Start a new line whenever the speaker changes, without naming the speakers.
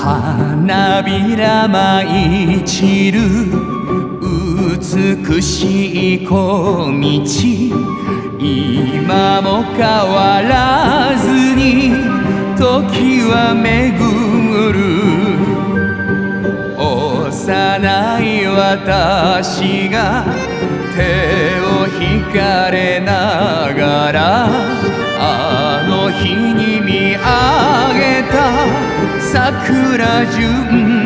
花びら舞い散る美しい小道、今も変わらずに時は巡る。幼い私が手を引かれながら、あの日に見上げた桜純